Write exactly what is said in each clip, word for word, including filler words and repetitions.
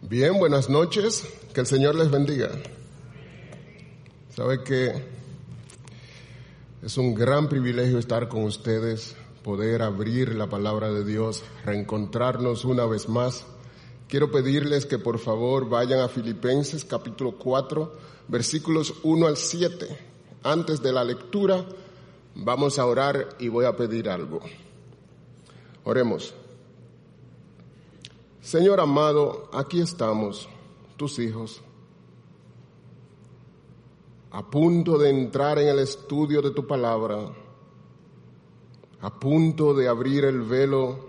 Bien, buenas noches, que el Señor les bendiga. Sabe que es un gran privilegio estar con ustedes, poder abrir la palabra de Dios, reencontrarnos una vez más. Quiero pedirles que por favor vayan a Filipenses capítulo cuatro, versículos uno al siete. Antes de la lectura vamos a orar y voy a pedir algo. Oremos. Señor amado, aquí estamos, tus hijos, a punto de entrar en el estudio de tu palabra, a punto de abrir el velo,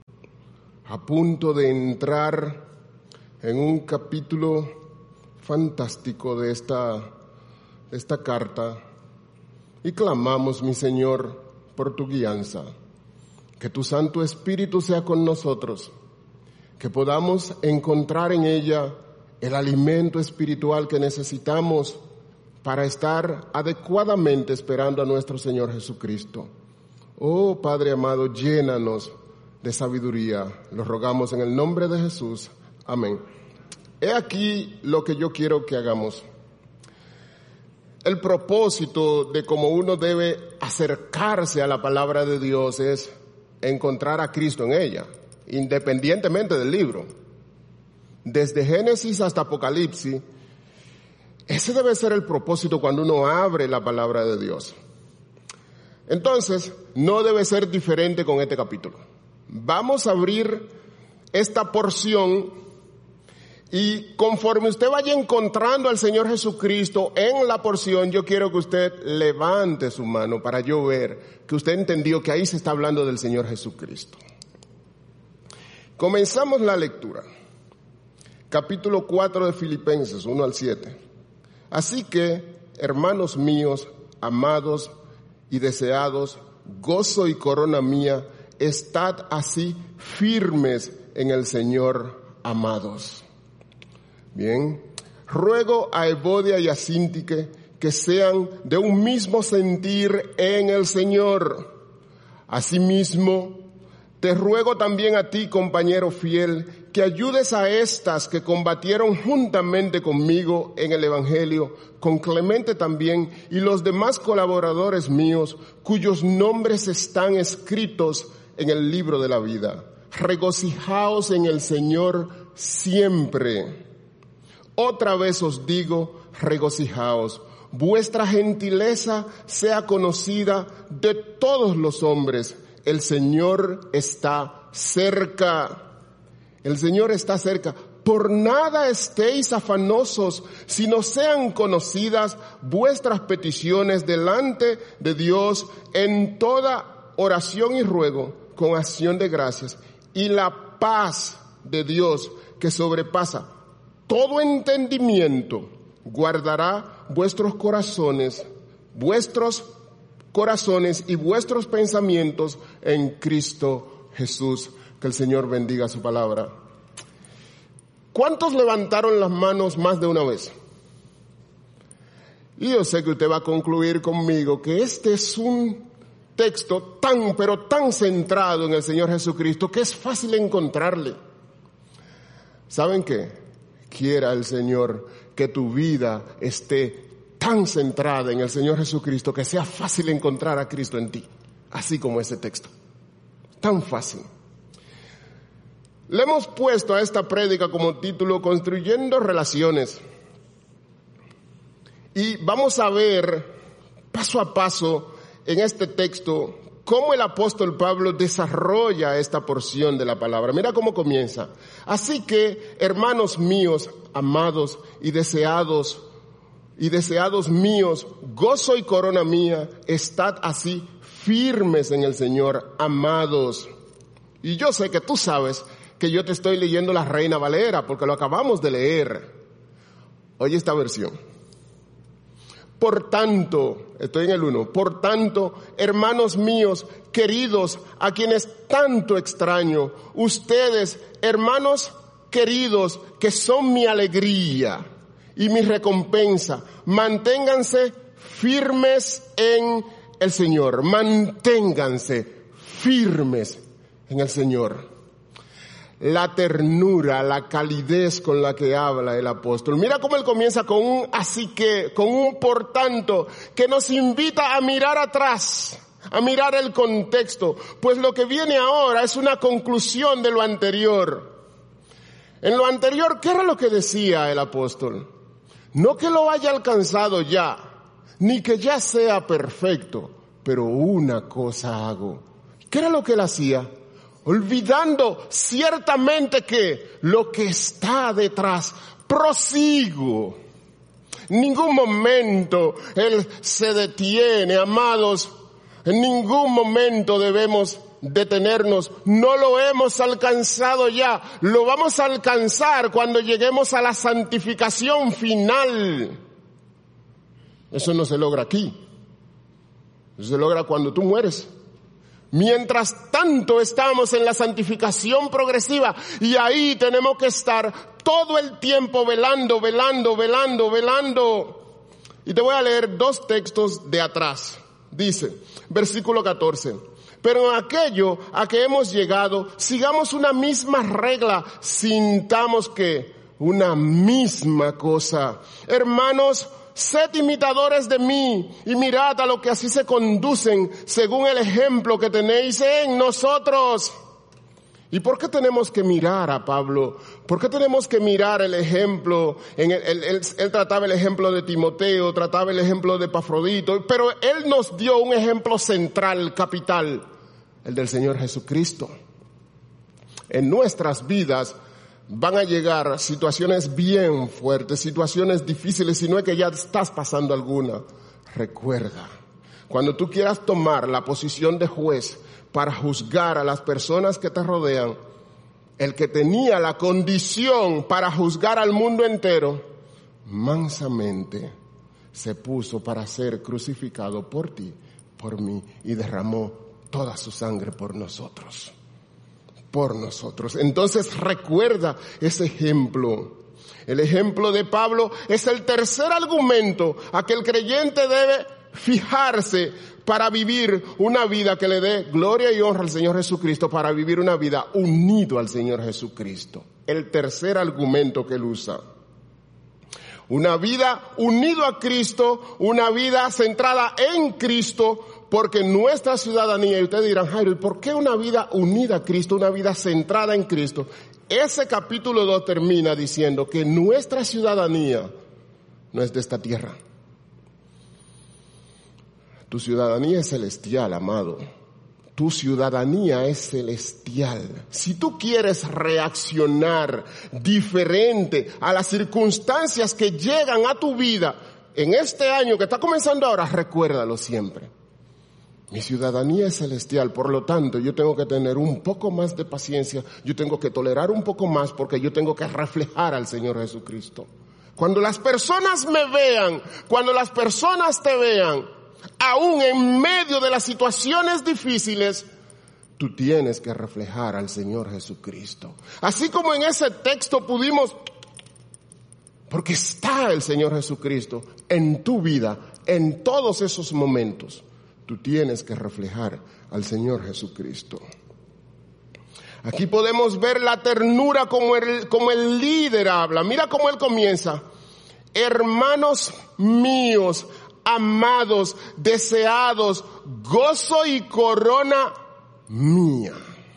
a punto de entrar en un capítulo fantástico de esta, de esta carta, y clamamos, mi Señor, por tu guianza, que tu Santo Espíritu sea con nosotros, que podamos encontrar en ella el alimento espiritual que necesitamos para estar adecuadamente esperando a nuestro Señor Jesucristo. Oh Padre amado, llénanos de sabiduría. Lo rogamos en el nombre de Jesús. Amén. He aquí lo que yo quiero que hagamos. El propósito de cómo uno debe acercarse a la palabra de Dios es encontrar a Cristo en ella, independientemente del libro. Desde Génesis hasta Apocalipsis, ese debe ser el propósito cuando uno abre la palabra de Dios. Entonces, no debe ser diferente con este capítulo. Vamos a abrir esta porción y conforme usted vaya encontrando al Señor Jesucristo en la porción, yo quiero que usted levante su mano para yo ver que usted entendió que ahí se está hablando del Señor Jesucristo. Comenzamos la lectura. Capítulo cuatro de Filipenses, uno al siete. Así que, hermanos míos, amados y deseados, gozo y corona mía, estad así firmes en el Señor, amados. Bien, ruego a Evodia y a Síntique que sean de un mismo sentir en el Señor. Asimismo, te ruego también a ti, compañero fiel, que ayudes a estas que combatieron juntamente conmigo en el Evangelio, con Clemente también, y los demás colaboradores míos, cuyos nombres están escritos en el libro de la vida. Regocijaos en el Señor siempre. Otra vez os digo, regocijaos. Vuestra gentileza sea conocida de todos los hombres. El Señor está cerca. El Señor está cerca. Por nada estéis afanosos, sino sean conocidas vuestras peticiones delante de Dios en toda oración y ruego, con acción de gracias. Y la paz de Dios, que sobrepasa todo entendimiento, guardará vuestros corazones, vuestros corazones y vuestros pensamientos en Cristo Jesús. Que el Señor bendiga su palabra. ¿Cuántos levantaron las manos más de una vez? Y yo sé que usted va a concluir conmigo que este es un texto tan, pero tan centrado en el Señor Jesucristo que es fácil encontrarle. ¿Saben qué? Quiera el Señor que tu vida esté tan centrada en el Señor Jesucristo que sea fácil encontrar a Cristo en ti, así como ese texto. Tan fácil. Le hemos puesto a esta prédica como título Construyendo Relaciones. Y vamos a ver paso a paso en este texto cómo el apóstol Pablo desarrolla esta porción de la palabra. Mira cómo comienza. Así que, hermanos míos, amados y deseados, y deseados míos, gozo y corona mía, estad así firmes en el Señor, amados. Y yo sé que tú sabes que yo te estoy leyendo la Reina Valera, porque lo acabamos de leer. Oye esta versión. Por tanto, estoy en el uno, por tanto, hermanos míos, queridos, a quienes tanto extraño, ustedes, hermanos queridos, que son mi alegría y mi recompensa, manténganse firmes en el Señor, manténganse firmes en el Señor. la ternura, la calidez con la que habla el apóstol. Mira cómo él comienza con un así que, con un por tanto, que nos invita a mirar atrás, a mirar el contexto, pues lo que viene ahora es una conclusión de lo anterior. En lo anterior, ¿qué era lo que decía el apóstol? No que lo haya alcanzado ya, ni que ya sea perfecto, pero una cosa hago. ¿Qué era lo que él hacía? Olvidando ciertamente que lo que está detrás, prosigo. En ningún momento él se detiene, amados. En ningún momento debemos detenernos. No lo hemos alcanzado ya. Lo vamos a alcanzar cuando lleguemos a la santificación final. Eso no se logra aquí. Eso se logra cuando tú mueres. Mientras tanto estamos en la santificación progresiva y ahí tenemos que estar todo el tiempo velando, velando, velando, velando. Y te voy a leer dos textos de atrás. Dice, versículo catorce. Pero en aquello a que hemos llegado, sigamos una misma regla, sintamos que una misma cosa. Hermanos, sed imitadores de mí y mirad a lo que así se conducen según el ejemplo que tenéis en nosotros. ¿Y por qué tenemos que mirar a Pablo? ¿Por qué tenemos que mirar el ejemplo? En el, él, él, él trataba el ejemplo de Timoteo, trataba el ejemplo de Epafrodito, pero él nos dio un ejemplo central, capital, el del Señor Jesucristo. En nuestras vidas van a llegar situaciones bien fuertes, situaciones difíciles, si no es que ya estás pasando alguna. Recuerda, cuando tú quieras tomar la posición de juez para juzgar a las personas que te rodean, el que tenía la condición para juzgar al mundo entero, mansamente se puso para ser crucificado por ti, por mí, y derramó toda su sangre por nosotros. Por nosotros. Entonces recuerda ese ejemplo. El ejemplo de Pablo es el tercer argumento a que el creyente debe fijarse para vivir una vida que le dé gloria y honra al Señor Jesucristo, para vivir una vida unido al Señor Jesucristo. El tercer argumento que él usa. Una vida unido a Cristo, una vida centrada en Cristo, porque nuestra ciudadanía, y ustedes dirán, Jairo, ¿y por qué una vida unida a Cristo, una vida centrada en Cristo? Ese capítulo dos termina diciendo que nuestra ciudadanía no es de esta tierra. Tu ciudadanía es celestial, amado. Tu ciudadanía es celestial. Si tú quieres reaccionar diferente a las circunstancias que llegan a tu vida en este año que está comenzando ahora, recuérdalo siempre. Mi ciudadanía es celestial, por lo tanto, yo tengo que tener un poco más de paciencia, yo tengo que tolerar un poco más porque yo tengo que reflejar al Señor Jesucristo. Cuando las personas me vean, cuando las personas te vean, aún en medio de las situaciones difíciles, tú tienes que reflejar al Señor Jesucristo. Así como en ese texto pudimos, porque está el Señor Jesucristo en tu vida, en todos esos momentos. Tú tienes que reflejar al Señor Jesucristo. Aquí podemos ver la ternura como el, como el líder habla. Mira cómo él comienza. Hermanos míos, amados, deseados, gozo y corona mía.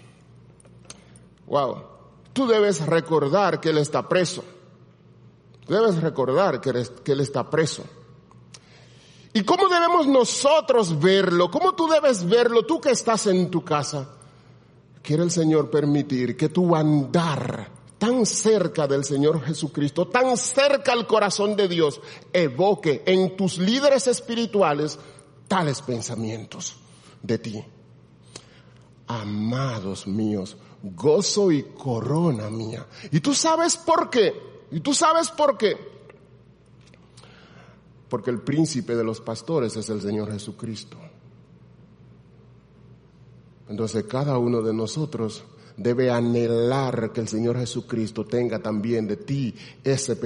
Wow. Tú debes recordar que él está preso. Debes recordar que él, que él está preso. ¿Y cómo debemos nosotros verlo? ¿Cómo tú debes verlo? Tú que estás en tu casa. Quiere el Señor permitir que tu andar tan cerca del Señor Jesucristo, tan cerca al corazón de Dios, evoque en tus líderes espirituales tales pensamientos de ti. Amados míos, gozo y corona mía. ¿Y tú sabes por qué? ¿Y tú sabes por qué? Porque el príncipe de los pastores es el Señor Jesucristo. Entonces cada uno de nosotros debe anhelar que el Señor Jesucristo tenga también de ti ese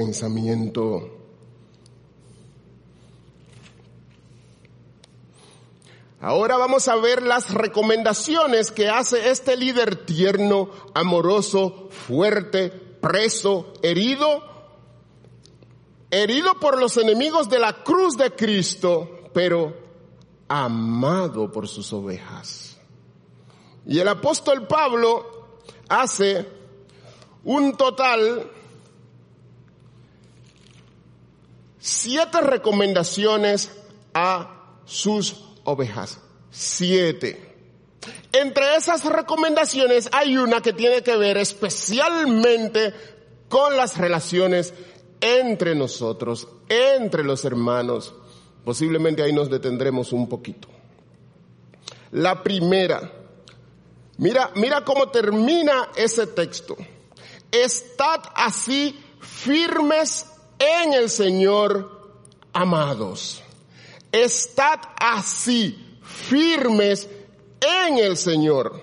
pensamiento. Ahora vamos a ver las recomendaciones que hace este líder tierno, amoroso, fuerte, preso, herido, herido por los enemigos de la cruz de Cristo, pero amado por sus ovejas. Y el apóstol Pablo hace un total siete recomendaciones a sus ovejas. Siete. Entre esas recomendaciones hay una que tiene que ver especialmente con las relaciones entre nosotros, entre los hermanos. Posiblemente ahí nos detendremos un poquito. La primera, mira, mira cómo termina ese texto. Estad así firmes en el Señor, amados. Estad así firmes en el Señor.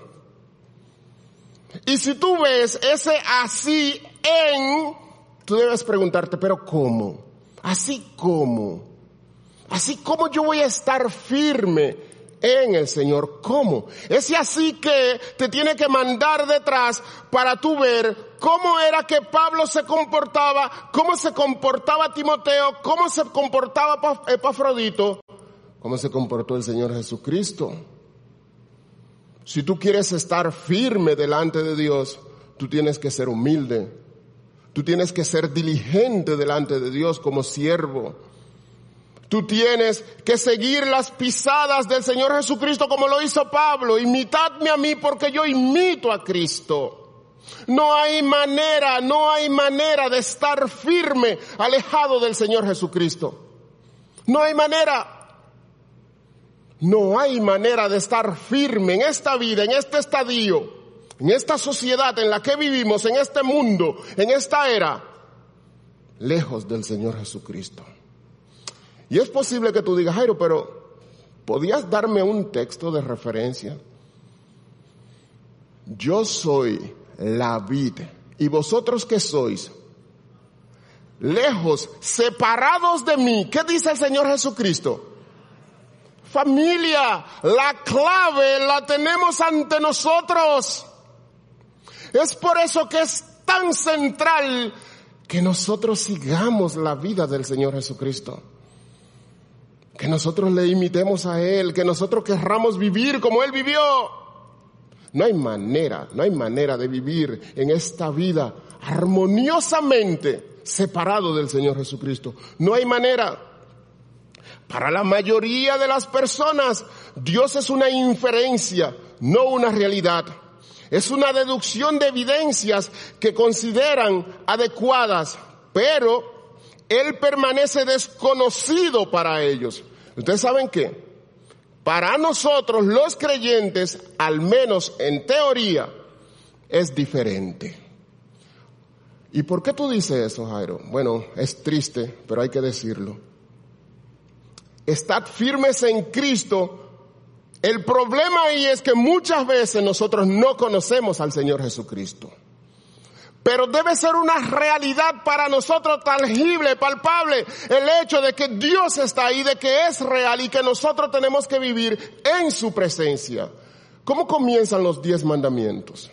Y si tú ves ese así en, tú debes preguntarte, pero ¿cómo? ¿Así cómo? ¿Así cómo yo voy a estar firme en el Señor? ¿Cómo? Ese así que te tiene que mandar detrás para tú ver cómo era que Pablo se comportaba, cómo se comportaba Timoteo, cómo se comportaba Epafrodito, cómo se comportó el Señor Jesucristo. Si tú quieres estar firme delante de Dios, tú tienes que ser humilde. Tú tienes que ser diligente delante de Dios como siervo. Tú tienes que seguir las pisadas del Señor Jesucristo como lo hizo Pablo. Imitadme a mí porque yo imito a Cristo. No hay manera, no hay manera de estar firme alejado del Señor Jesucristo. No hay manera. No hay manera de estar firme en esta vida, en este estadio, en esta sociedad en la que vivimos, en este mundo, en esta era, lejos del Señor Jesucristo. Y es posible que tú digas, Jairo, pero ¿podías darme un texto de referencia? Yo soy la vid, ¿y vosotros qué sois? Lejos, separados de mí. ¿Qué dice el Señor Jesucristo? Familia, la clave la tenemos ante nosotros. Es por eso que es tan central que nosotros sigamos la vida del Señor Jesucristo. Que nosotros le imitemos a Él, que nosotros querramos vivir como Él vivió. No hay manera, no hay manera de vivir en esta vida armoniosamente separado del Señor Jesucristo. No hay manera. Para la mayoría de las personas, Dios es una inferencia, no una realidad. Es una deducción de evidencias que consideran adecuadas, pero Él permanece desconocido para ellos. ¿Ustedes saben qué? Para nosotros los creyentes, al menos en teoría, es diferente. ¿Y por qué tú dices eso, Jairo? Bueno, es triste, pero hay que decirlo. Estad firmes en Cristo. El problema ahí es que muchas veces nosotros no conocemos al Señor Jesucristo. Pero debe ser una realidad para nosotros tangible, palpable, el hecho de que Dios está ahí, de que es real y que nosotros tenemos que vivir en su presencia. ¿Cómo comienzan los diez mandamientos?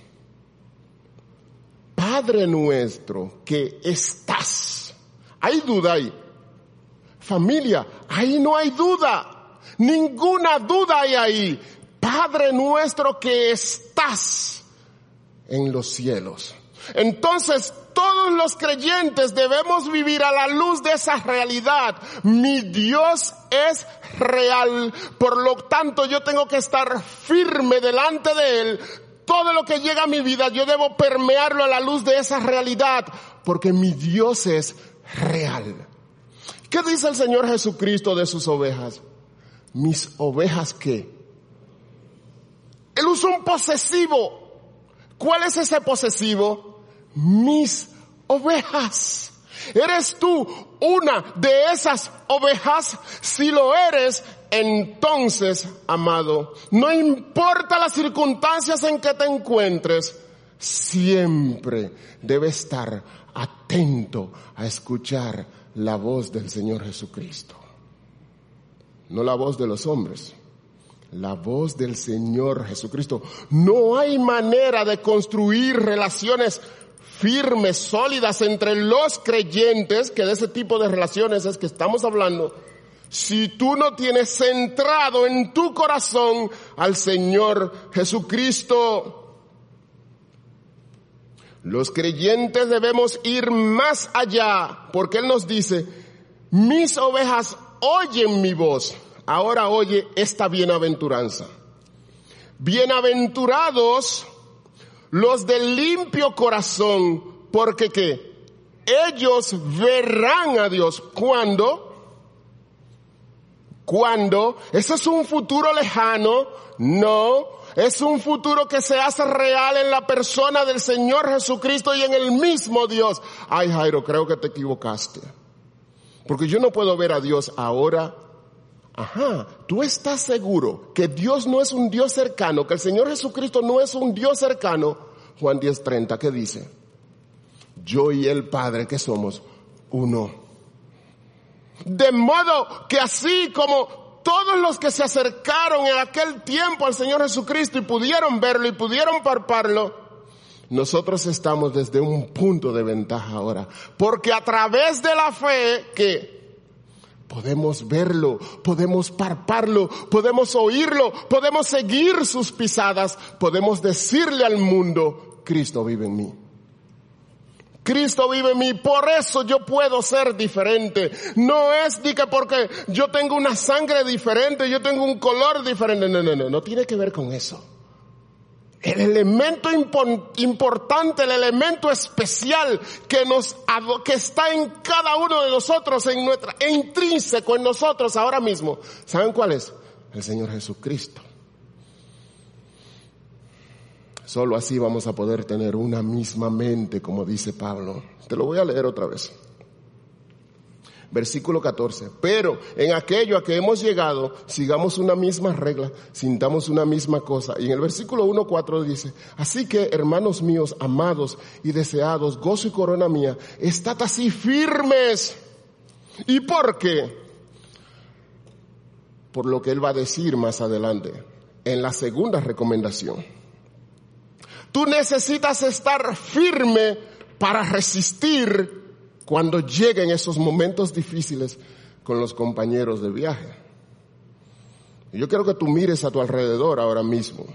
Padre nuestro que estás. ¿Hay duda ahí? Familia, ahí no hay duda. Ninguna duda hay ahí. Padre nuestro que estás en los cielos. Entonces, todos los creyentes debemos vivir a la luz de esa realidad. Mi Dios es real, por lo tanto yo tengo que estar firme delante de Él. Todo lo que llega a mi vida yo debo permearlo a la luz de esa realidad, porque mi Dios es real. ¿Qué dice el Señor Jesucristo de sus ovejas? ¿Mis ovejas qué? Él usa un posesivo. ¿Cuál es ese posesivo? Mis ovejas. ¿Eres tú una de esas ovejas? Si lo eres, entonces, amado, no importa las circunstancias en que te encuentres, siempre debes estar atento a escuchar la voz del Señor Jesucristo. No la voz de los hombres, la voz del Señor Jesucristo. No hay manera de construir relaciones firmes, sólidas entre los creyentes, que de ese tipo de relaciones es que estamos hablando, si tú no tienes centrado en tu corazón al Señor Jesucristo. Los creyentes debemos ir más allá, porque Él nos dice, mis ovejas oyen mi voz. Ahora oye esta bienaventuranza. Bienaventurados los de limpio corazón, porque ¿qué? Ellos verán a Dios. ¿Cuándo? ¿Cuándo? ¿Eso es un futuro lejano? No, es un futuro que se hace real en la persona del Señor Jesucristo y en el mismo Dios. Ay, Jairo, creo que te equivocaste. Porque yo no puedo ver a Dios ahora. Ajá, tú estás seguro que Dios no es un Dios cercano, que el Señor Jesucristo no es un Dios cercano. Juan diez treinta, ¿qué dice? Yo y el Padre, que somos uno. De modo que así como todos los que se acercaron en aquel tiempo al Señor Jesucristo y pudieron verlo y pudieron palparlo, nosotros estamos desde un punto de ventaja ahora. Porque a través de la fe, que podemos verlo, podemos palparlo, podemos oírlo, podemos seguir sus pisadas, podemos decirle al mundo, Cristo vive en mí. Cristo vive en mí, por eso yo puedo ser diferente. No es ni que porque yo tengo una sangre diferente, yo tengo un color diferente. No, no, no, no tiene que ver con eso. El elemento importante, el elemento especial que nos, que está en cada uno de nosotros, en nuestra, intrínseco en nosotros ahora mismo. ¿Saben cuál es? El Señor Jesucristo. Solo así vamos a poder tener una misma mente, como dice Pablo. Te lo voy a leer otra vez. Versículo catorce. Pero en aquello a que hemos llegado, sigamos una misma regla, sintamos una misma cosa. Y en el versículo uno cuatro dice, así que, hermanos míos, amados y deseados, gozo y corona mía, estad así firmes. ¿Y por qué? Por lo que él va a decir más adelante, en la segunda recomendación. Tú necesitas estar firme para resistir cuando lleguen esos momentos difíciles con los compañeros de viaje. Y yo quiero que tú mires a tu alrededor ahora mismo.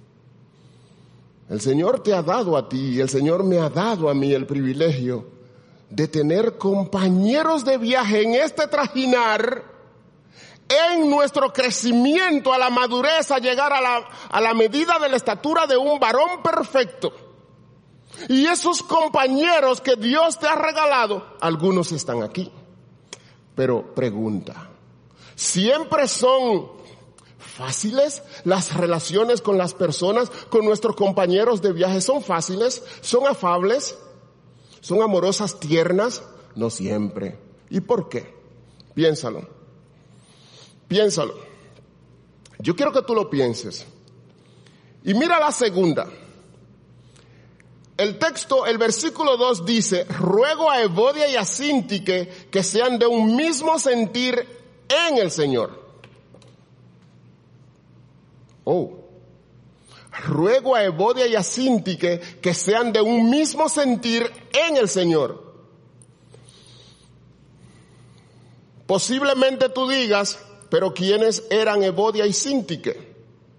El Señor te ha dado a ti y el Señor me ha dado a mí el privilegio de tener compañeros de viaje en este trajinar, en nuestro crecimiento a la madurez, a llegar a la, a la medida de la estatura de un varón perfecto. Y esos compañeros que Dios te ha regalado, algunos están aquí. Pero pregunta, ¿siempre son fáciles las relaciones con las personas, con nuestros compañeros de viaje? ¿Son fáciles? ¿Son afables? ¿Son amorosas, tiernas? No siempre. ¿Y por qué? Piénsalo. Piénsalo. Yo quiero que tú lo pienses. Y mira la segunda. El texto, el versículo dos dice, ruego a Evodia y a Síntique que sean de un mismo sentir en el Señor. Oh. Ruego a Evodia y a Síntique que sean de un mismo sentir en el Señor. Posiblemente tú digas, pero ¿quiénes eran Evodia y Síntique?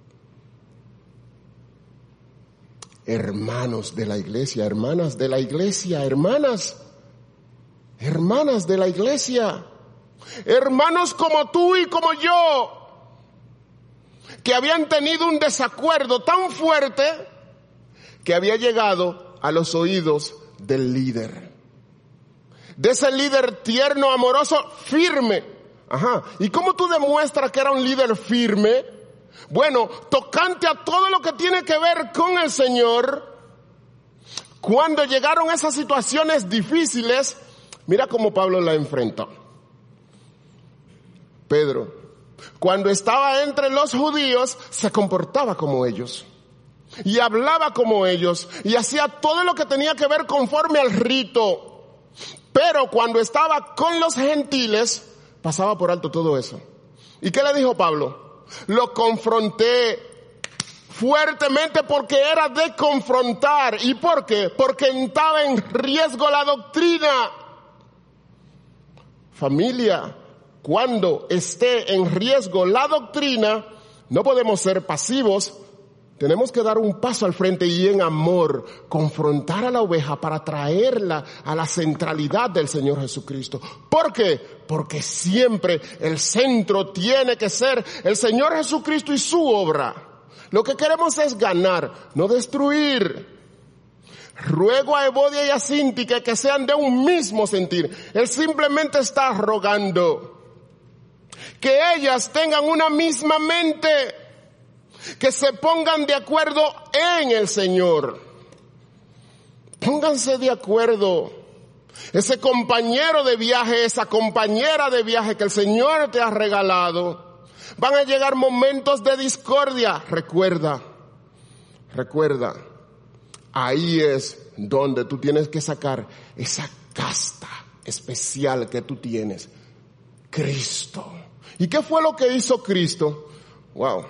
Hermanos de la iglesia, hermanas de la iglesia, hermanas, hermanas de la iglesia, hermanos como tú y como yo, que habían tenido un desacuerdo tan fuerte que había llegado a los oídos del líder, de ese líder tierno, amoroso, firme. Ajá. ¿Y cómo tú demuestras que era un líder firme? Bueno, tocante a todo lo que tiene que ver con el Señor, cuando llegaron esas situaciones difíciles, mira cómo Pablo la enfrentó. Pedro, cuando estaba entre los judíos, se comportaba como ellos, y hablaba como ellos, y hacía todo lo que tenía que ver conforme al rito. Pero cuando estaba con los gentiles, pasaba por alto todo eso. ¿Y qué le dijo Pablo? Lo confronté fuertemente porque era de confrontar. ¿Y por qué? Porque estaba en riesgo la doctrina. Familia, cuando esté en riesgo la doctrina, no podemos ser pasivos. Tenemos que dar un paso al frente y en amor confrontar a la oveja para traerla a la centralidad del Señor Jesucristo. ¿Por qué? Porque siempre el centro tiene que ser el Señor Jesucristo y su obra. Lo que queremos es ganar, no destruir. Ruego a Evodia y a Síntique que sean de un mismo sentir. Él simplemente está rogando que ellas tengan una misma mente, que se pongan de acuerdo en el Señor. Pónganse de acuerdo. Ese compañero de viaje, esa compañera de viaje que el Señor te ha regalado, van a llegar momentos de discordia. Recuerda, recuerda, ahí es donde tú tienes que sacar esa casta especial que tú tienes, Cristo. ¿Y qué fue lo que hizo Cristo? Wow.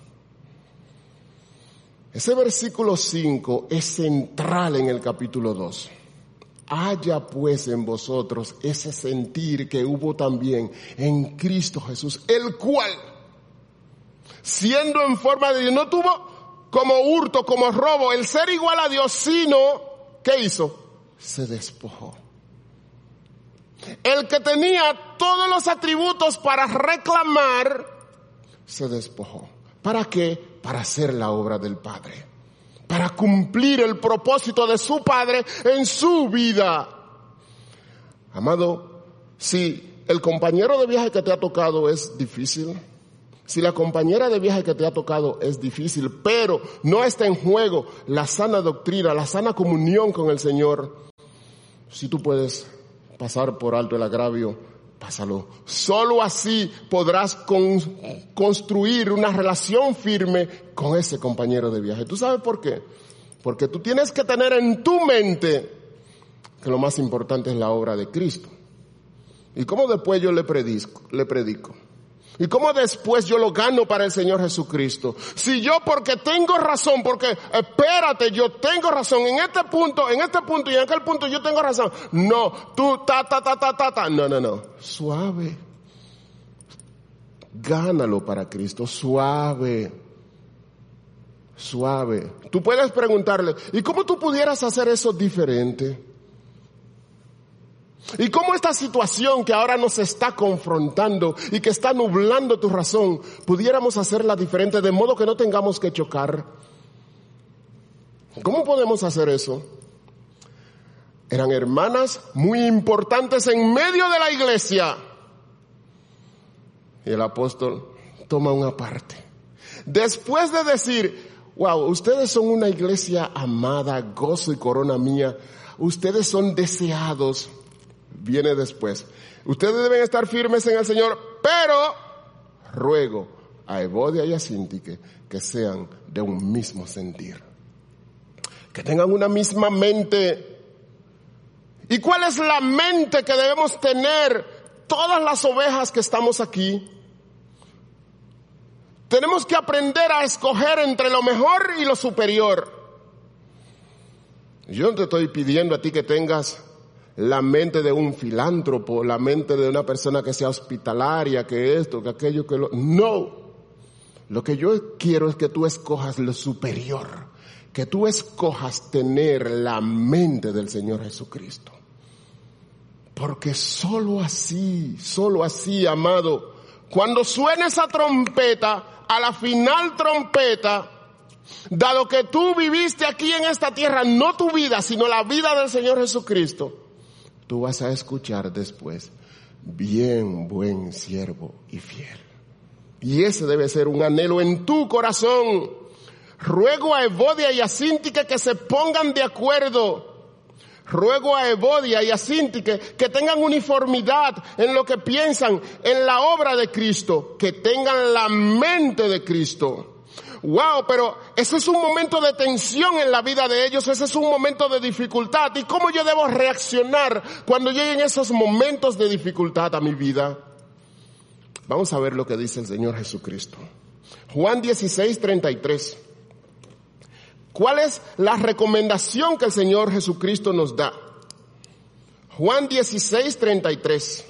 Ese versículo cinco es central en el capítulo dos. Haya pues en vosotros ese sentir que hubo también en Cristo Jesús, el cual, siendo en forma de Dios, no tuvo como hurto, como robo, el ser igual a Dios, sino, ¿qué hizo? Se despojó. El que tenía todos los atributos para reclamar, se despojó. ¿Para qué? Para hacer la obra del Padre, para cumplir el propósito de su Padre en su vida. Amado, si el compañero de viaje que te ha tocado es difícil, si la compañera de viaje que te ha tocado es difícil, pero no está en juego la sana doctrina, la sana comunión con el Señor, si tú puedes pasar por alto el agravio, pásalo. Solo así podrás con, construir una relación firme con ese compañero de viaje. ¿Tú sabes por qué? Porque tú tienes que tener en tu mente que lo más importante es la obra de Cristo. ¿Y cómo después yo le predico? Le predico? ¿Y cómo después yo lo gano para el Señor Jesucristo? Si yo porque tengo razón, porque espérate, yo tengo razón en este punto, en este punto y en aquel punto yo tengo razón. No, tú ta ta ta ta ta ta. No, no, no. Suave. Gánalo para Cristo, suave. Suave. Tú puedes preguntarle, ¿y cómo tú pudieras hacer eso diferente? ¿Y cómo esta situación que ahora nos está confrontando y que está nublando tu razón, pudiéramos hacerla diferente de modo que no tengamos que chocar? ¿Cómo podemos hacer eso? Eran hermanas muy importantes en medio de la iglesia. Y el apóstol toma una parte. Después de decir, wow, ustedes son una iglesia amada, gozo y corona mía, ustedes son deseados. Viene después. Ustedes deben estar firmes en el Señor, pero ruego a Evodia y a Síntique que sean de un mismo sentir, que tengan una misma mente. ¿Y cuál es la mente que debemos tener todas las ovejas que estamos aquí? Tenemos que aprender a escoger entre lo mejor y lo superior. Yo no te estoy pidiendo a ti que tengas la mente de un filántropo, la mente de una persona que sea hospitalaria, que esto, que aquello, que lo... No. Lo que yo quiero es que tú escojas lo superior, que tú escojas tener la mente del Señor Jesucristo. Porque solo así, solo así, amado, cuando suene esa trompeta, a la final trompeta, dado que tú viviste aquí en esta tierra, no tu vida, sino la vida del Señor Jesucristo, tú vas a escuchar después, bien, buen siervo y fiel. Y ese debe ser un anhelo en tu corazón. Ruego a Evodia y a Síntique que se pongan de acuerdo. Ruego a Evodia y a Síntique que tengan uniformidad en lo que piensan en la obra de Cristo, que tengan la mente de Cristo. Wow, pero ese es un momento de tensión en la vida de ellos, ese es un momento de dificultad. ¿Y cómo yo debo reaccionar cuando lleguen esos momentos de dificultad a mi vida? Vamos a ver lo que dice el Señor Jesucristo. Juan dieciséis, treinta y tres. ¿Cuál es la recomendación que el Señor Jesucristo nos da? Juan dieciséis, treinta y tres.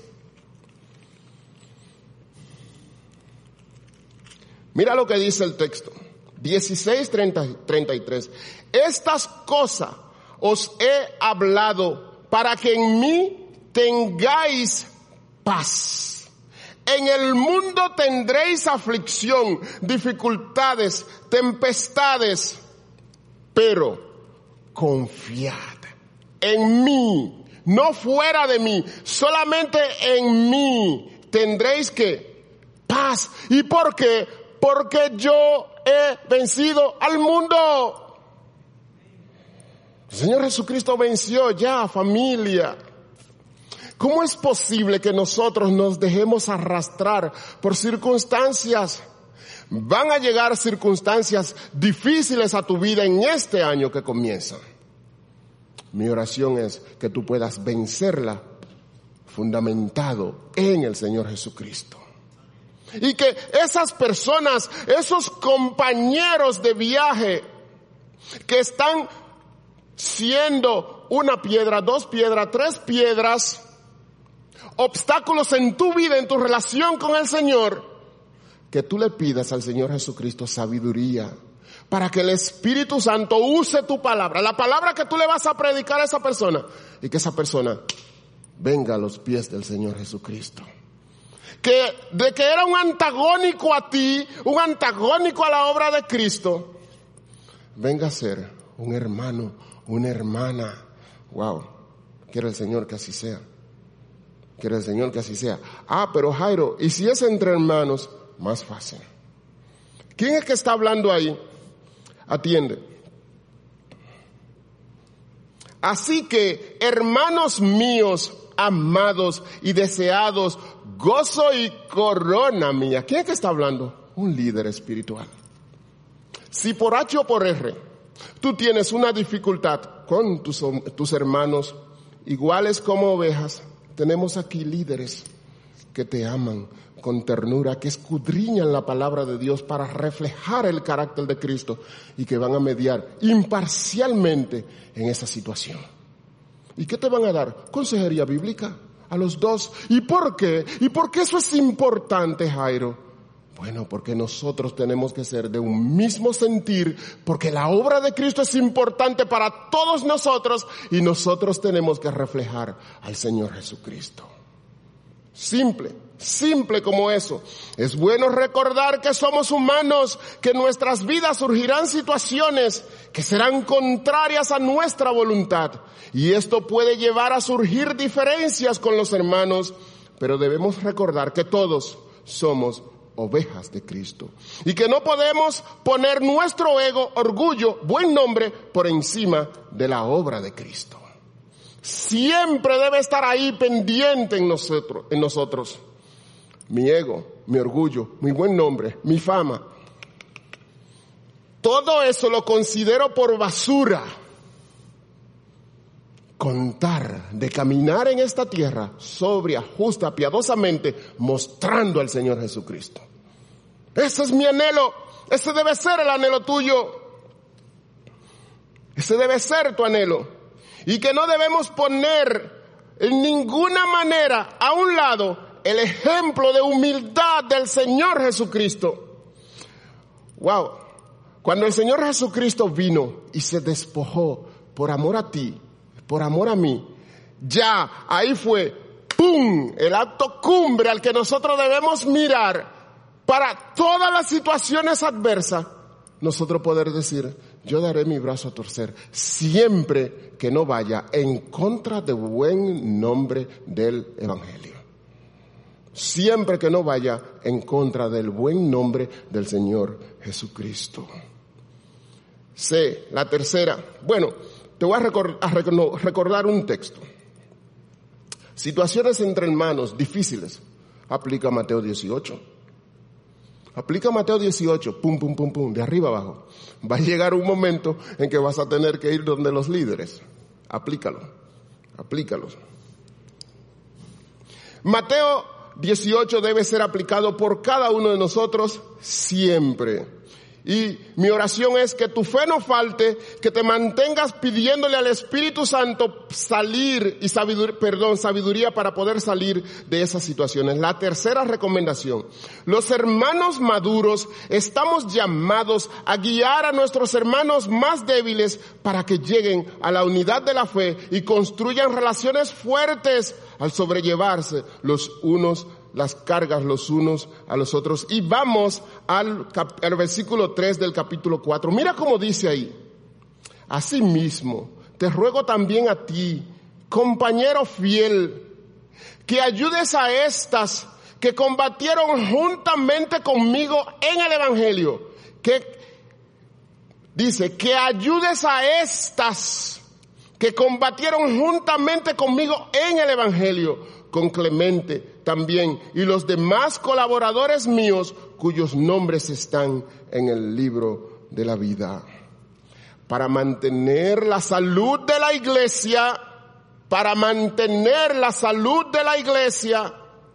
Mira lo que dice el texto. dieciséis, treinta, treinta y tres. Estas cosas os he hablado para que en mí tengáis paz. En el mundo tendréis aflicción, dificultades, tempestades, pero confiad en mí, no fuera de mí, solamente en mí tendréis que paz. ¿Y por qué? Porque yo he vencido al mundo. El Señor Jesucristo venció ya, familia. ¿Cómo es posible que nosotros nos dejemos arrastrar por circunstancias? Van a llegar circunstancias difíciles a tu vida en este año que comienza. Mi oración es que tú puedas vencerla fundamentado en el Señor Jesucristo. Y que esas personas, esos compañeros de viaje que están siendo una piedra, dos piedras, tres piedras, obstáculos en tu vida, en tu relación con el Señor, que tú le pidas al Señor Jesucristo sabiduría para que el Espíritu Santo use tu palabra, la palabra que tú le vas a predicar a esa persona, y que esa persona venga a los pies del Señor Jesucristo. Que de que era un antagónico a ti, un antagónico a la obra de Cristo, venga a ser un hermano, una hermana. Wow, quiere el Señor que así sea. Quiere el Señor que así sea. Ah, pero Jairo, ¿y si es entre hermanos? Más fácil. ¿Quién es que está hablando ahí? Atiende. Así que, hermanos míos, amados y deseados, gozo y corona mía. ¿Quién es que está hablando? Un líder espiritual. Si por H o por R tú tienes una dificultad con tus, tus hermanos, iguales como ovejas, tenemos aquí líderes que te aman con ternura, que escudriñan la palabra de Dios para reflejar el carácter de Cristo y que van a mediar imparcialmente en esa situación. ¿Y qué te van a dar? Consejería bíblica a los dos. ¿Y por qué? ¿Y por qué eso es importante, Jairo? Bueno, porque nosotros tenemos que ser de un mismo sentir, porque la obra de Cristo es importante para todos nosotros y nosotros tenemos que reflejar al Señor Jesucristo. Simple, simple como eso. Es bueno recordar que somos humanos, que en nuestras vidas surgirán situaciones que serán contrarias a nuestra voluntad. Y esto puede llevar a surgir diferencias con los hermanos, pero debemos recordar que todos somos ovejas de Cristo. Y que no podemos poner nuestro ego, orgullo, buen nombre por encima de la obra de Cristo. Siempre debe estar ahí pendiente en nosotros, en nosotros. Mi ego, mi orgullo, mi buen nombre, mi fama. Todo eso lo considero por basura. Contar de caminar en esta tierra sobria, justa, piadosamente, mostrando al Señor Jesucristo. Ese es mi anhelo. Ese debe ser el anhelo tuyo. Ese debe ser tu anhelo. Y que no debemos poner en ninguna manera a un lado el ejemplo de humildad del Señor Jesucristo. Wow. Cuando el Señor Jesucristo vino y se despojó por amor a ti, por amor a mí, ya ahí fue, ¡pum!, el acto cumbre al que nosotros debemos mirar para todas las situaciones adversas, nosotros poder decir, yo daré mi brazo a torcer, siempre que no vaya en contra del buen nombre del Evangelio. Siempre que no vaya en contra del buen nombre del Señor Jesucristo. C, la tercera. Bueno, te voy a recordar, a recordar un texto. Situaciones entre hermanos difíciles. Aplica Mateo dieciocho. Aplica Mateo dieciocho, pum, pum, pum, pum, de arriba abajo. Va a llegar un momento en que vas a tener que ir donde los líderes. Aplícalo, aplícalo. Mateo dieciocho debe ser aplicado por cada uno de nosotros siempre. Y mi oración es que tu fe no falte, que te mantengas pidiéndole al Espíritu Santo salir y sabiduría, perdón, sabiduría para poder salir de esas situaciones. La tercera recomendación. Los hermanos maduros estamos llamados a guiar a nuestros hermanos más débiles para que lleguen a la unidad de la fe y construyan relaciones fuertes al sobrellevarse los unos las cargas los unos a los otros. Y vamos al, cap- al versículo tres del capítulo cuatro. Mira cómo dice ahí. Asimismo, te ruego también a ti, compañero fiel, que ayudes a estas que combatieron juntamente conmigo en el Evangelio. Que dice, que ayudes a estas que combatieron juntamente conmigo en el Evangelio, con Clemente también, y los demás colaboradores míos cuyos nombres están en el libro de la vida. Para mantener la salud de la iglesia, para mantener la salud de la iglesia,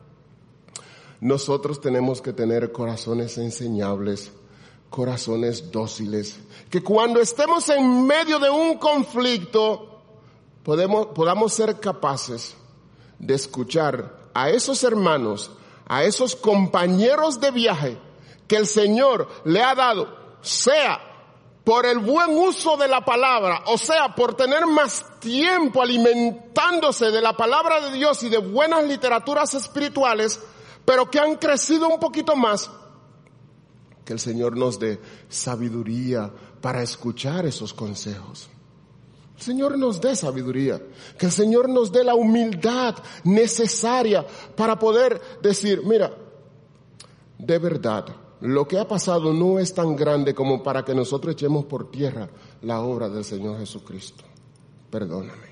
nosotros tenemos que tener corazones enseñables, corazones dóciles, que cuando estemos en medio de un conflicto, podemos, podamos ser capaces de escuchar a esos hermanos, a esos compañeros de viaje que el Señor le ha dado, sea por el buen uso de la palabra, o sea, por tener más tiempo alimentándose de la palabra de Dios y de buenas literaturas espirituales, pero que han crecido un poquito más. Que el Señor nos dé sabiduría para escuchar esos consejos. El Señor nos dé sabiduría, que el Señor nos dé la humildad necesaria para poder decir, mira, de verdad, lo que ha pasado no es tan grande como para que nosotros echemos por tierra la obra del Señor Jesucristo. Perdóname.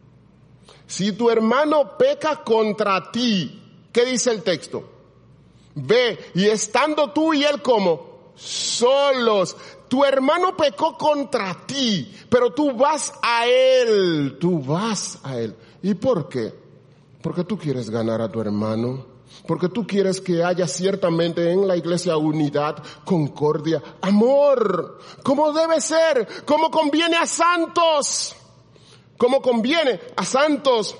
Si tu hermano peca contra ti, ¿qué dice el texto? Ve, y estando tú y él como solos. Tu hermano pecó contra ti, pero tú vas a él, tú vas a él. ¿Y por qué? Porque tú quieres ganar a tu hermano, porque tú quieres que haya ciertamente en la iglesia unidad, concordia, amor, como debe ser, como conviene a santos, como conviene a santos,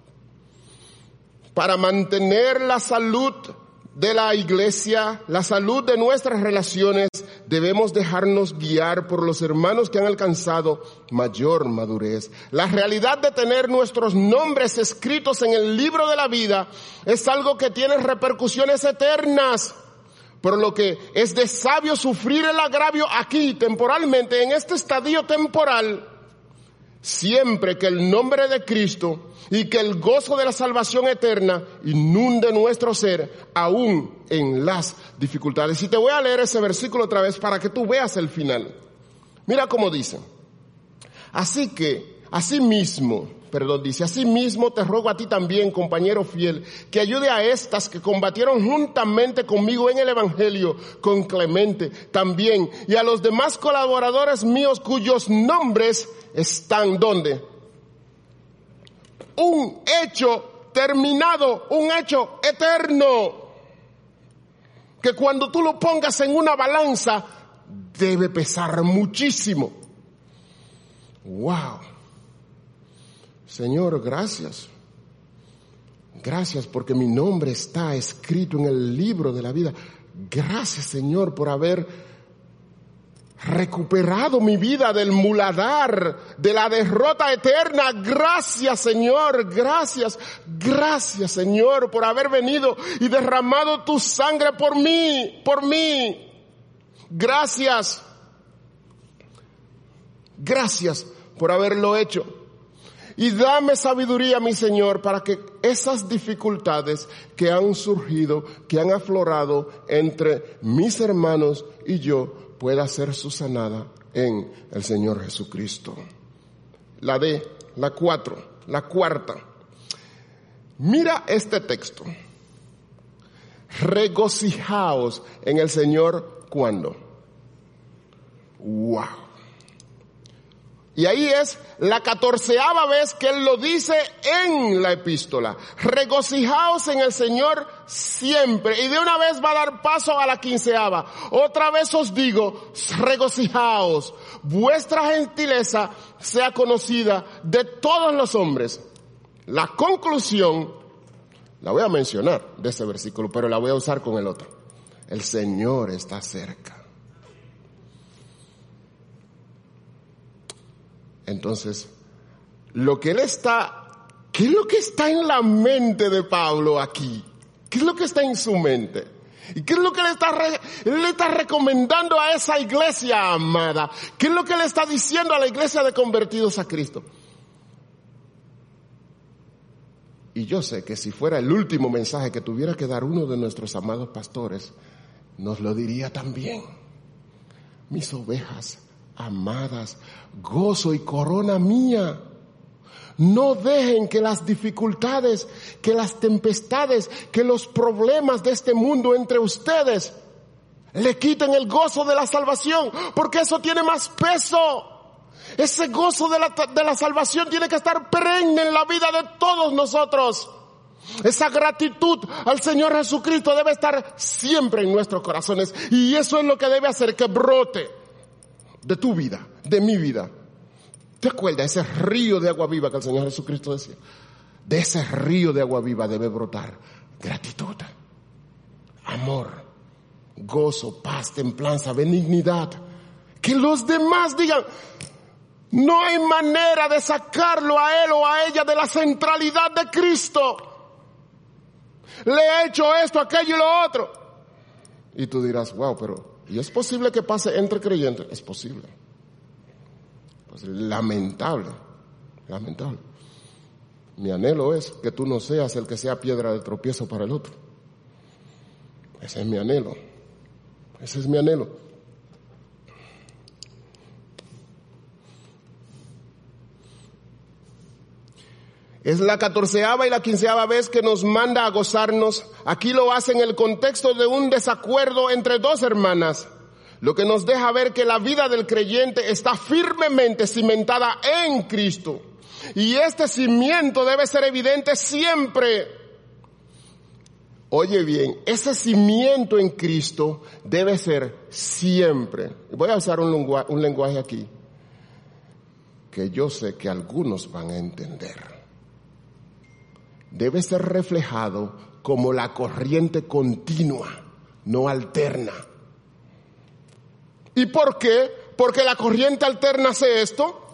para mantener la salud de la iglesia, la salud de nuestras relaciones. Debemos dejarnos guiar por los hermanos que han alcanzado mayor madurez. La realidad de tener nuestros nombres escritos en el libro de la vida es algo que tiene repercusiones eternas, por lo que es de sabio sufrir el agravio aquí, temporalmente, en este estadio temporal, siempre que el nombre de Cristo y que el gozo de la salvación eterna inunde nuestro ser, aún en las dificultades. Y te voy a leer ese versículo otra vez para que tú veas el final. Mira cómo dice. Así que, así mismo, perdón, dice, así mismo te ruego a ti también, compañero fiel, que ayude a estas que combatieron juntamente conmigo en el Evangelio, con Clemente también, y a los demás colaboradores míos cuyos nombres están, ¿dónde? Un hecho terminado, un hecho eterno, que cuando tú lo pongas en una balanza, debe pesar muchísimo. Wow. Señor, gracias. Gracias porque mi nombre está escrito en el libro de la vida. Gracias, Señor, por haber recuperado mi vida del muladar, de la derrota eterna. Gracias, Señor, gracias, gracias, Señor, por haber venido y derramado tu sangre por mí, por mí. Gracias, gracias por haberlo hecho. Y dame sabiduría, mi Señor, para que esas dificultades que han surgido, que han aflorado entre mis hermanos y yo, pueda ser susanada en el Señor Jesucristo. La D, la cuatro, la cuarta. Mira este texto. Regocijaos en el Señor, ¿cuándo? Wow. Y ahí es la catorceava vez que él lo dice en la epístola. Regocijaos en el Señor siempre. Y de una vez va a dar paso a la quinceava. Otra vez os digo, regocijaos. Vuestra gentileza sea conocida de todos los hombres. La conclusión, la voy a mencionar de ese versículo, pero la voy a usar con el otro. El Señor está cerca. Entonces, lo que él está, ¿qué es lo que está en la mente de Pablo aquí? ¿Qué es lo que está en su mente? ¿Y qué es lo que le está, re, le está recomendando a esa iglesia amada? ¿Qué es lo que le está diciendo a la iglesia de convertidos a Cristo? Y yo sé que si fuera el último mensaje que tuviera que dar uno de nuestros amados pastores, nos lo diría también. Mis ovejas amadas, gozo y corona mía, no dejen que las dificultades, que las tempestades, que los problemas de este mundo entre ustedes le quiten el gozo de la salvación, porque eso tiene más peso. Ese gozo de la, de la salvación tiene que estar perenne en la vida de todos nosotros. Esa gratitud al Señor Jesucristo debe estar siempre en nuestros corazones, y eso es lo que debe hacer que brote de tu vida, de mi vida. ¿Te acuerdas ese río de agua viva que el Señor Jesucristo decía? De ese río de agua viva debe brotar gratitud, amor, gozo, paz, templanza, benignidad. Que los demás digan, no hay manera de sacarlo a él o a ella de la centralidad de Cristo. Le he hecho esto, aquello y lo otro. Y tú dirás, wow, pero ¿y es posible que pase entre creyentes? Es posible. Pues lamentable, lamentable. Mi anhelo es que tú no seas el que sea piedra de tropiezo para el otro. Ese es mi anhelo. Ese es mi anhelo. Es la catorceava y la quinceava vez que nos manda a gozarnos. Aquí lo hace en el contexto de un desacuerdo entre dos hermanas, lo que nos deja ver que la vida del creyente está firmemente cimentada en Cristo. Y este cimiento debe ser evidente siempre. Oye bien, ese cimiento en Cristo debe ser siempre. Voy a usar un lenguaje, un lenguaje aquí que yo sé que algunos van a entender. Debe ser reflejado como la corriente continua, no alterna. ¿Y por qué? ¿Porque la corriente alterna hace esto?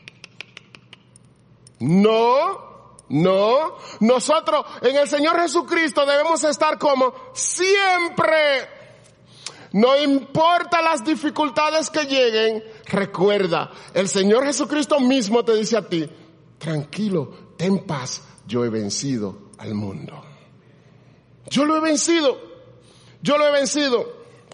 No, no. Nosotros en el Señor Jesucristo debemos estar como siempre. No importa las dificultades que lleguen, recuerda, el Señor Jesucristo mismo te dice a ti, tranquilo, ten paz. Yo he vencido al mundo. Yo lo he vencido. Yo lo he vencido.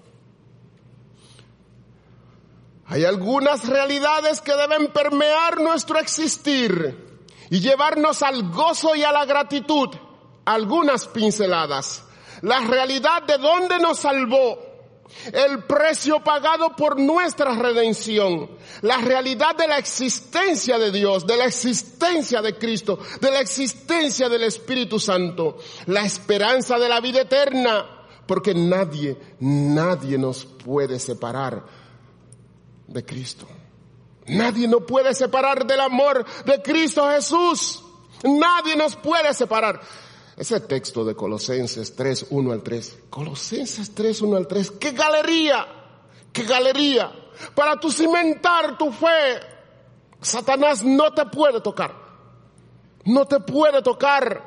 Hay algunas realidades que deben permear nuestro existir y llevarnos al gozo y a la gratitud. Algunas pinceladas. La realidad de dónde nos salvó. El precio pagado por nuestra redención, la realidad de la existencia de Dios, de la existencia de Cristo, de la existencia del Espíritu Santo, la esperanza de la vida eterna, porque nadie, nadie nos puede separar de Cristo. Nadie nos puede separar del amor de Cristo Jesús. Nadie nos puede separar. Ese texto de Colosenses tres, uno al tres. Colosenses tres, uno al tres. ¡Qué galería! ¡Qué galería! Para tu cimentar tu fe, Satanás no te puede tocar. No te puede tocar.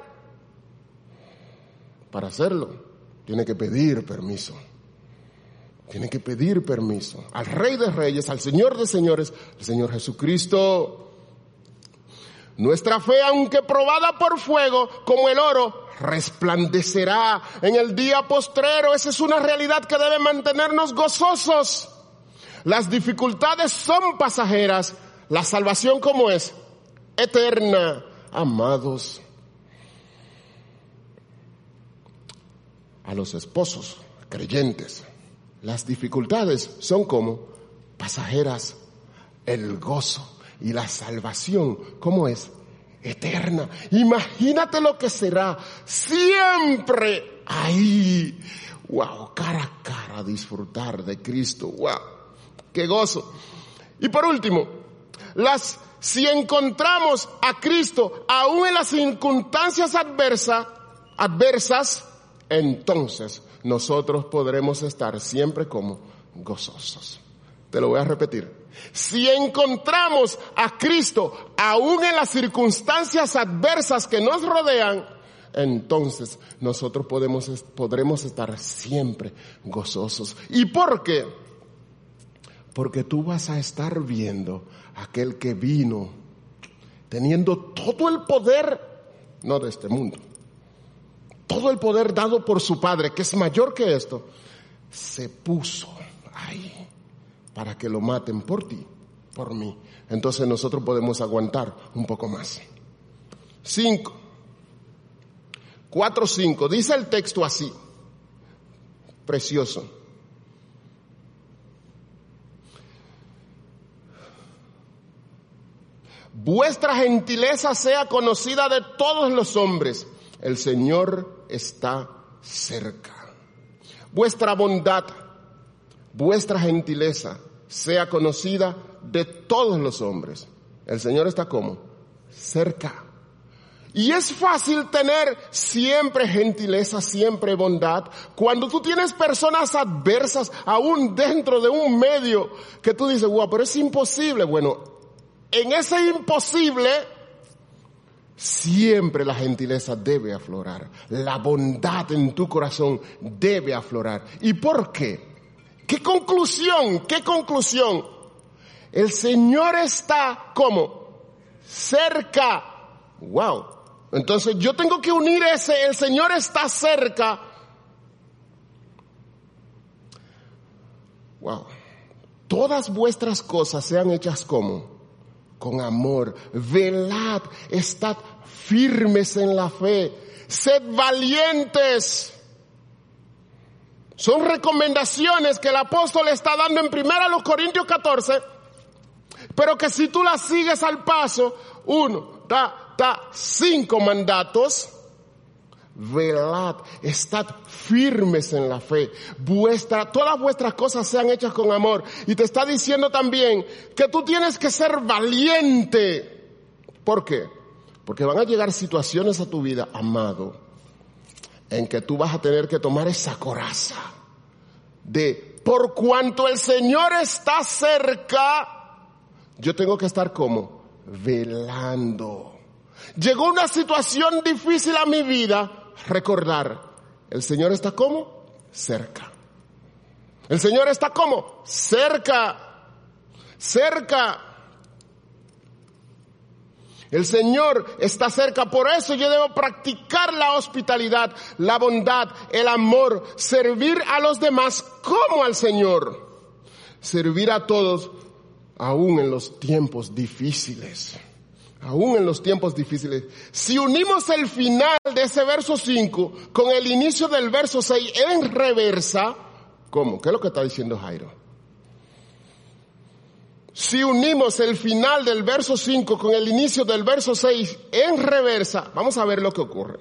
Para hacerlo, tiene que pedir permiso. Tiene que pedir permiso al Rey de Reyes, al Señor de Señores, el Señor Jesucristo. Nuestra fe, aunque probada por fuego, como el oro, resplandecerá en el día postrero. Esa es una realidad que debe mantenernos gozosos. Las dificultades son pasajeras. La salvación, ¿cómo es? Eterna. Amados, a los esposos creyentes, las dificultades son como pasajeras. El gozo, Y la salvación, ¿cómo es? Eterna. Imagínate lo que será siempre ahí. Wow, cara a cara disfrutar de Cristo. Wow, qué gozo. Y por último, las si encontramos a Cristo aún en las circunstancias adversas, adversas, entonces nosotros podremos estar siempre como gozosos. Te lo voy a repetir. Si encontramos a Cristo aún en las circunstancias adversas que nos rodean, entonces nosotros podemos, podremos estar siempre gozosos. ¿Y por qué? Porque tú vas a estar viendo a aquel que vino teniendo todo el poder, no de este mundo, todo el poder dado por su Padre, que es mayor que esto, se puso ahí para que lo maten por ti, por mí. Entonces nosotros podemos aguantar un poco más. Cinco. Cuatro, cinco. Dice el texto así. Precioso. Vuestra gentileza sea conocida de todos los hombres. El Señor está cerca. Vuestra bondad, vuestra gentileza sea conocida de todos los hombres. El Señor está ¿cómo? Cerca. Y es fácil tener siempre gentileza, siempre bondad, cuando tú tienes personas adversas aún dentro de un medio que tú dices, wow, pero es imposible. Bueno, en ese imposible siempre la gentileza debe aflorar. La bondad en tu corazón debe aflorar. ¿Y por qué? ¿Qué conclusión? ¿Qué conclusión? El Señor está ¿cómo? Cerca. Wow. Entonces yo tengo que unir ese, el Señor está cerca. Wow. Todas vuestras cosas sean hechas como con amor. Velad, estad firmes en la fe. Sed valientes. Son recomendaciones que el apóstol está dando en primera Corintios catorce, pero que si tú las sigues al paso, uno, da, da, cinco mandatos. Velad, estad firmes en la fe. Vuestra, todas vuestras cosas sean hechas con amor. Y te está diciendo también que tú tienes que ser valiente. ¿Por qué? Porque van a llegar situaciones a tu vida, amado, en que tú vas a tener que tomar esa coraza de por cuanto el Señor está cerca, yo tengo que estar como velando. Llegó una situación difícil a mi vida, recordar, el Señor está como cerca. El Señor está como cerca, cerca. El Señor está cerca, por eso yo debo practicar la hospitalidad, la bondad, el amor, servir a los demás como al Señor. Servir a todos, aún en los tiempos difíciles. Aún en los tiempos difíciles. Si unimos el final de ese verso cinco con el inicio del verso seis en reversa, ¿cómo? ¿Qué es lo que está diciendo Jairo? Si unimos el final del verso cinco con el inicio del verso seis en reversa, vamos a ver lo que ocurre.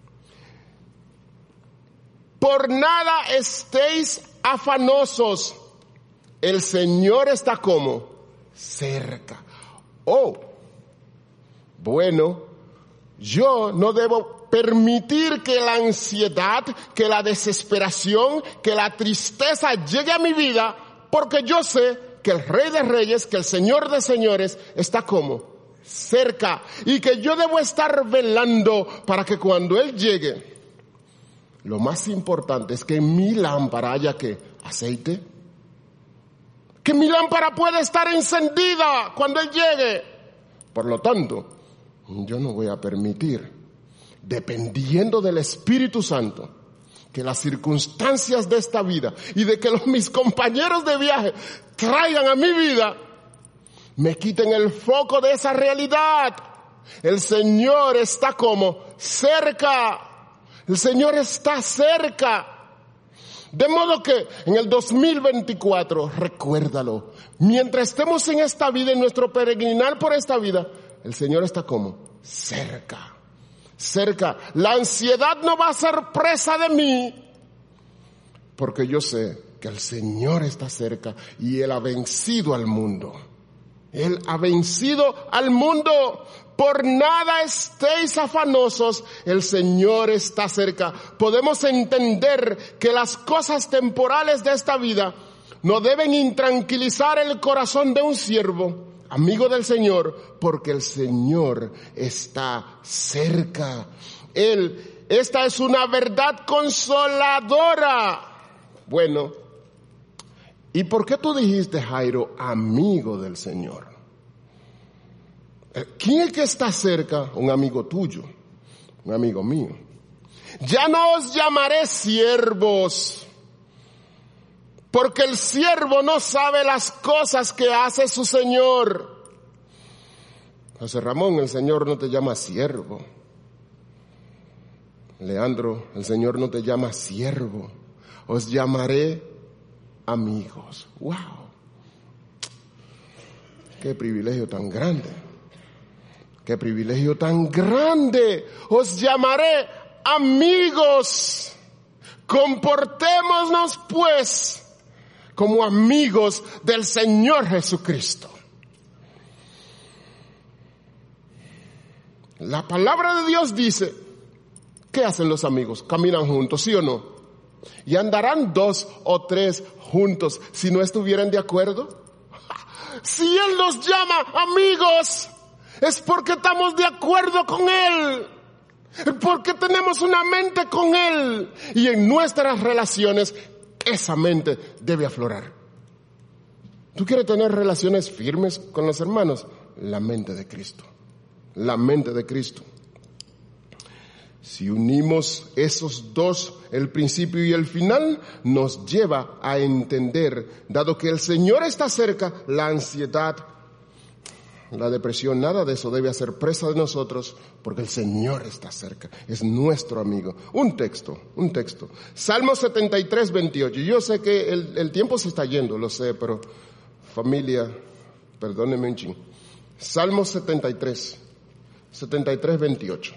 Por nada estéis afanosos. El Señor está como cerca. Oh, bueno, yo no debo permitir que la ansiedad, que la desesperación, que la tristeza llegue a mi vida, porque yo sé que el Rey de Reyes, que el Señor de Señores está como cerca y que yo debo estar velando para que cuando Él llegue, lo más importante es que en mi lámpara haya que aceite, que mi lámpara pueda estar encendida cuando Él llegue. Por lo tanto, yo no voy a permitir, dependiendo del Espíritu Santo, que las circunstancias de esta vida y de que los, mis compañeros de viaje traigan a mi vida, me quiten el foco de esa realidad. El Señor está como cerca. El Señor está cerca. De modo que en el dos mil veinticuatro, recuérdalo, mientras estemos en esta vida, en nuestro peregrinar por esta vida, el Señor está como cerca, cerca. La ansiedad no va a ser presa de mí, porque yo sé que el Señor está cerca y Él ha vencido al mundo. Él ha vencido al mundo. Por nada estéis afanosos, el Señor está cerca. Podemos entender que las cosas temporales de esta vida no deben intranquilizar el corazón de un siervo, amigo del Señor, porque el Señor está cerca. Él, esta es una verdad consoladora. Bueno, ¿y por qué tú dijiste, Jairo, amigo del Señor? ¿Quién es que está cerca? Un amigo tuyo, un amigo mío. Ya no os llamaré siervos, porque el siervo no sabe las cosas que hace su Señor. José Ramón, el Señor no te llama siervo. Leandro, el Señor no te llama siervo. Os llamaré amigos. ¡Wow! ¡Qué privilegio tan grande! ¡Qué privilegio tan grande! Os llamaré amigos. Comportémonos pues como amigos del Señor Jesucristo. La palabra de Dios dice, ¿qué hacen los amigos? Caminan juntos, ¿sí o no? Y andarán dos o tres juntos si no estuvieran de acuerdo. Si Él nos llama amigos, es porque estamos de acuerdo con Él, porque tenemos una mente con Él, y en nuestras relaciones esa mente debe aflorar. ¿Tú quieres tener relaciones firmes con los hermanos? La mente de Cristo, la mente de Cristo. Si unimos esos dos, el principio y el final, nos lleva a entender, dado que el Señor está cerca, la ansiedad, la depresión, nada de eso debe hacer presa de nosotros, porque el Señor está cerca, es nuestro amigo. Un texto, un texto. Salmo setenta y tres, veintiocho. Yo sé que el, el tiempo se está yendo, lo sé, pero familia, perdónenme un chin. Salmo setenta y tres, setenta y tres, veintiocho.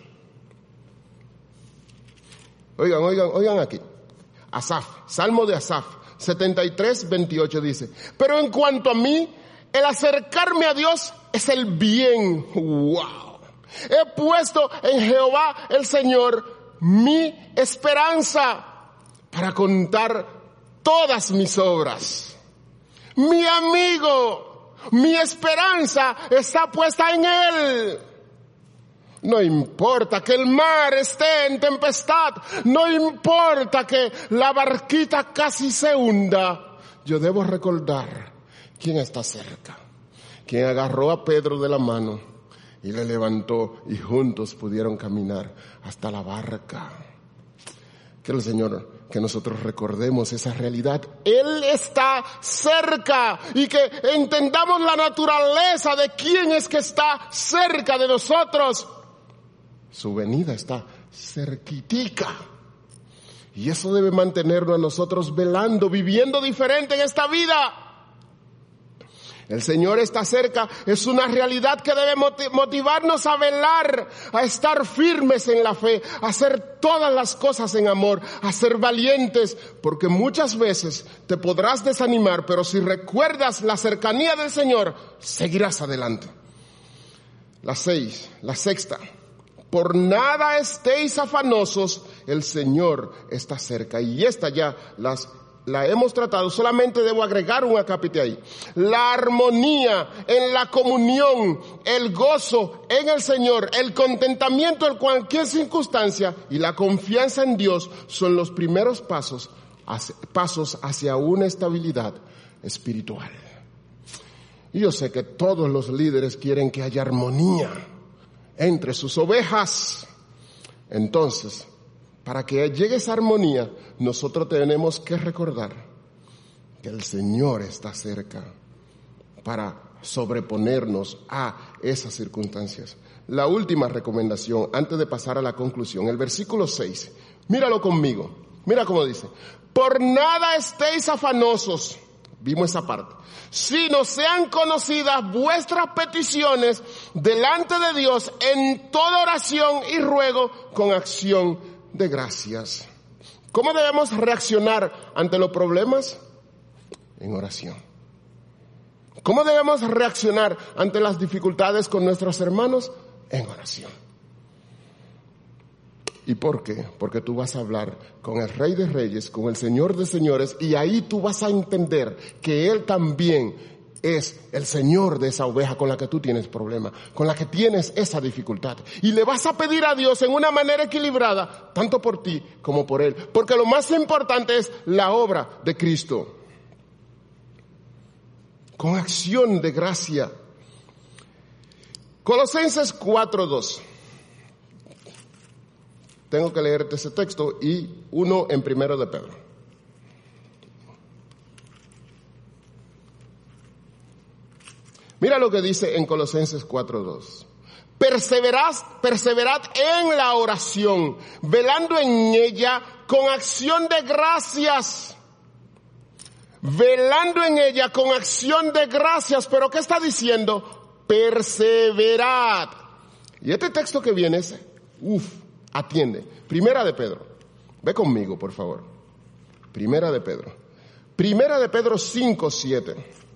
Oigan, oigan, oigan aquí. Asaf, Salmo de Asaf, setenta y tres, veintiocho dice, pero en cuanto a mí, el acercarme a Dios es el bien. ¡Wow! He puesto en Jehová el Señor mi esperanza para contar todas mis obras. Mi amigo, mi esperanza está puesta en Él. No importa que el mar esté en tempestad, no importa que la barquita casi se hunda, yo debo recordar quién está cerca, quién agarró a Pedro de la mano y le levantó y juntos pudieron caminar hasta la barca. Que el Señor, que nosotros recordemos esa realidad. Él está cerca y que entendamos la naturaleza de quién es que está cerca de nosotros. Su venida está cerquitica. Y eso debe mantenernos a nosotros velando, viviendo diferente en esta vida. El Señor está cerca, es una realidad que debe motivarnos a velar, a estar firmes en la fe, a hacer todas las cosas en amor, a ser valientes, porque muchas veces te podrás desanimar, pero si recuerdas la cercanía del Señor, seguirás adelante. La seis, la sexta. Por nada estéis afanosos, el Señor está cerca. Y esta ya las, la hemos tratado, solamente debo agregar un acápite ahí. La armonía en la comunión, el gozo en el Señor, el contentamiento en cualquier circunstancia y la confianza en Dios son los primeros pasos, hacia, pasos hacia una estabilidad espiritual. Y yo sé que todos los líderes quieren que haya armonía entre sus ovejas. Entonces, para que llegue esa armonía, nosotros tenemos que recordar que el Señor está cerca para sobreponernos a esas circunstancias. La última recomendación, antes de pasar a la conclusión, el versículo seis. Míralo conmigo, Mira cómo dice, por nada estéis afanosos, vimos esa parte, sino sean conocidas vuestras peticiones delante de Dios en toda oración y ruego con acción de gracias. ¿Cómo debemos reaccionar ante los problemas? En oración. ¿Cómo debemos reaccionar ante las dificultades con nuestros hermanos? En oración. ¿Y por qué? Porque tú vas a hablar con el Rey de Reyes, con el Señor de Señores, y ahí tú vas a entender que Él también es el Señor de esa oveja con la que tú tienes problema, con la que tienes esa dificultad. Y le vas a pedir a Dios en una manera equilibrada, tanto por ti como por Él. Porque lo más importante es la obra de Cristo. Con acción de gracia. Colosenses cuatro dos. Tengo que leerte ese texto y uno en primero de Pedro. Mira lo que dice en Colosenses cuatro dos. Perseverad, perseverad en la oración, velando en ella con acción de gracias. Velando en ella con acción de gracias. ¿Pero qué está diciendo? Perseverad. Y este texto que viene es, uff, atiende. Primera de Pedro. Ve conmigo, por favor. Primera de Pedro. Primera de Pedro cinco siete.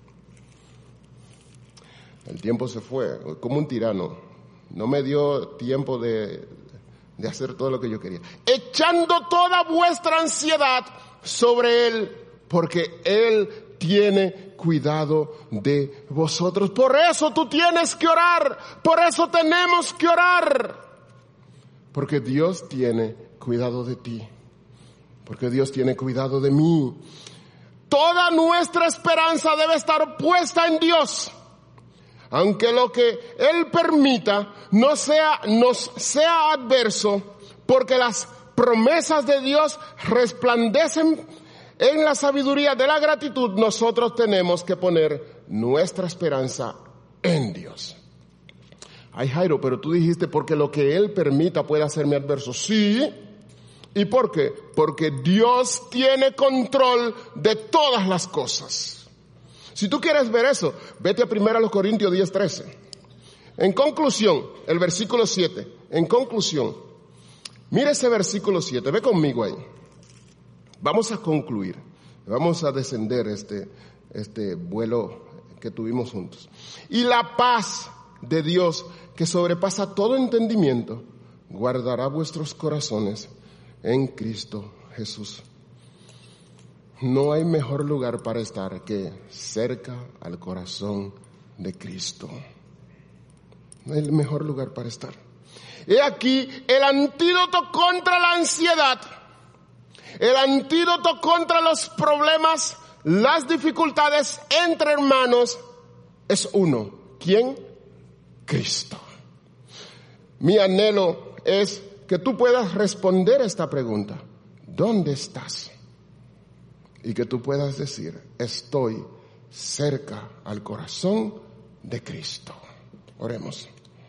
El tiempo se fue, como un tirano. No me dio tiempo de, de hacer todo lo que yo quería. Echando toda vuestra ansiedad sobre Él, porque Él tiene cuidado de vosotros. Por eso tú tienes que orar. Por eso tenemos que orar. Porque Dios tiene cuidado de ti. Porque Dios tiene cuidado de mí. Toda nuestra esperanza debe estar puesta en Dios. Aunque lo que Él permita no sea, nos sea adverso, porque las promesas de Dios resplandecen en la sabiduría de la gratitud, nosotros tenemos que poner nuestra esperanza en Dios. Ay, Jairo, pero tú dijiste porque lo que Él permita puede hacerme adverso. Sí. ¿Y por qué? Porque Dios tiene control de todas las cosas. Si tú quieres ver eso, vete a primero Corintios diez trece. En conclusión, el versículo siete. En conclusión, mira ese versículo siete. Ve conmigo ahí. Vamos a concluir. Vamos a descender este, este vuelo que tuvimos juntos. Y la paz de Dios, que sobrepasa todo entendimiento, guardará vuestros corazones en Cristo Jesús. No hay mejor lugar para estar que cerca al corazón de Cristo. No hay mejor lugar para estar. He aquí el antídoto contra la ansiedad. El antídoto contra los problemas, las dificultades entre hermanos es uno. ¿Quién? Cristo. Mi anhelo es que tú puedas responder esta pregunta. ¿Dónde estás? Y que tú puedas decir, estoy cerca al corazón de Cristo. Oremos.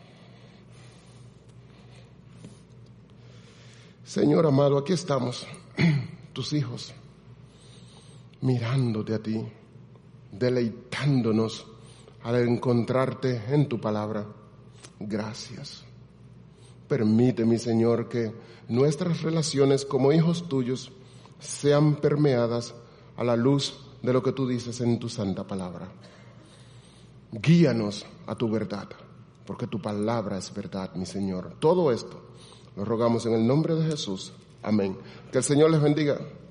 Señor amado, aquí estamos, tus hijos, mirándote a ti, deleitándonos al encontrarte en tu palabra. Gracias. Permíteme, Señor, que nuestras relaciones como hijos tuyos sean permeadas a la luz de lo que tú dices en tu santa palabra. Guíanos a tu verdad, porque tu palabra es verdad, mi Señor. Todo esto lo rogamos en el nombre de Jesús. Amén. Que el Señor les bendiga.